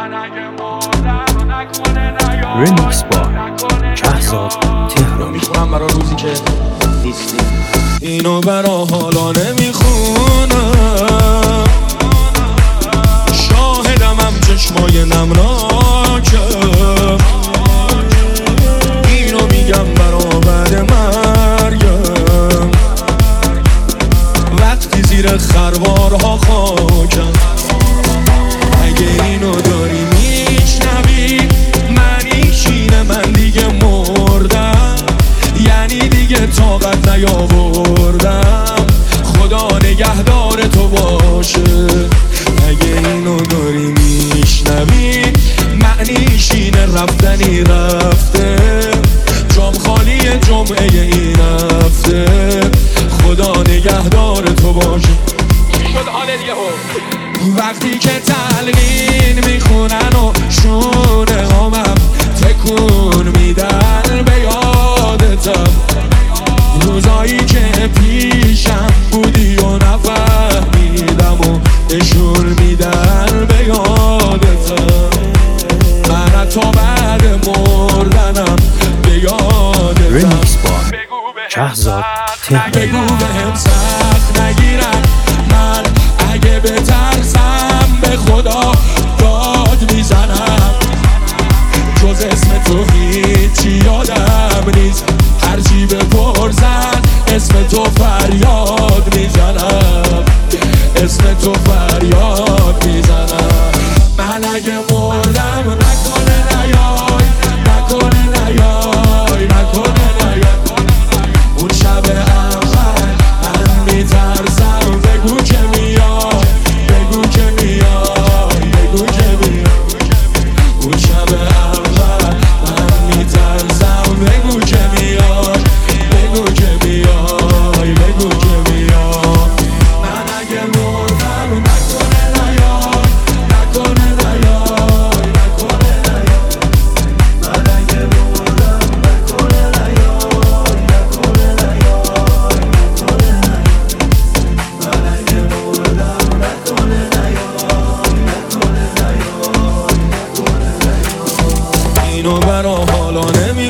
ریمیکس با شهزاد تهرانی. میخونم برای روزی که نیستی. اینو برا حالا نمیخونم، شاهدمم چشمای نمناکم. اینو میگم برا بعد مرگم، وقتی زیر خروارها خاکم. اگه اینو داری میشنوی، منیشینه من دیگه مردم، یعنی دیگه طاقت نیاوردم. خدا نگهدار تو باشه. اگه اینو داری میشنوی، معنیشینه رفتنی رفته، جام خالی جمعه این هفته. خدا نگهدار تو باشه. شد حال دیگه وقتی که تلقین میخونن و شونه همم تکون میدن به یادتم، روزایی که پیشم بودی و نفهمیدم و نشون میدن به یادتم. من تا بعد مردنم به یادتم. ریمیکس با شهزاد تهرانی. بگو بهم سخت نگیرم، من اگه بترسم به خدا داد میزنم. جز اسم تو هیچی یادم نیست، هرچی بپرسن اسم تو فریاد میزنم، اسم تو فریاد میزنم. من اگه مردم نکنه نیای، نکنه نیای، نکنه نیای. اون شب اول من میترسم، بگو که میای، بگو که میای، بگو که میای. اون شب اول من میترسم، بگو که میای، بگو که میای، بگو که میای. من اگه مردم نکنه نیای، نکنه نیای، نکنه نیای. من اگه مردم نکنه نیای، نکنه نیای، نکنه نیای. من اگه مردم نکنه نیای، نکنه نیای، نکنه نیای. اینو برا حالا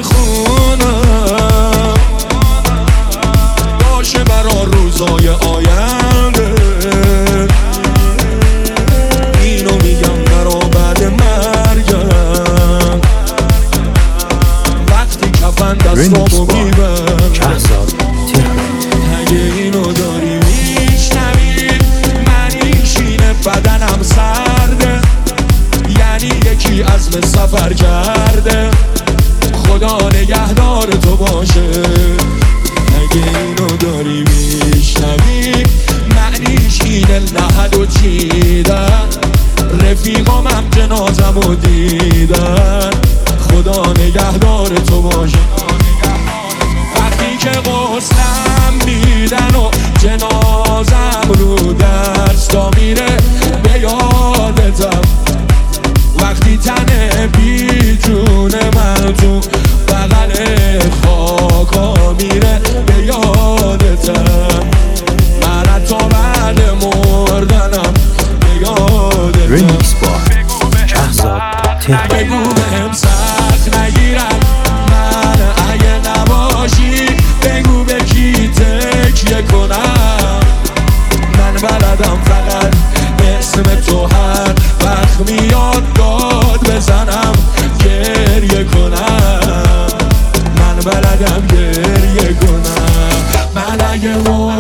نمیخونم، باشه برا روزای آینده. اینو میگم برا بعد مرگم، وقتی کفن دستامو میبرم. شهزاد تهرانی. اگه اینو داری میشنوی، منیشینه بدنم سرده، یعنی یکی عزم سفر کرده. خدا نگهدار تو باشه. اگه اینو داری میشنوی، معنیش اینه لحد و چیدن، رفیقامم جنازمو دیدن. خدا نگهدار تو باشه. وقتی که غسلم میدن و جنازم رو دستا میره به یادتم، وقتی تن بی جون من تو بغل خاکا میره به یادتم. من تا بعد مردنم به یادتم. ریمیکس با شهزاد تهرانی. بگو بهم سخت نگیرم، من اگه نباشی بگو به کی تکیه کنم. من بلدم فقط اسم تو هر وقت میاد داد بزنم، گریه کنم. من بلدم گریه کنم. من اگه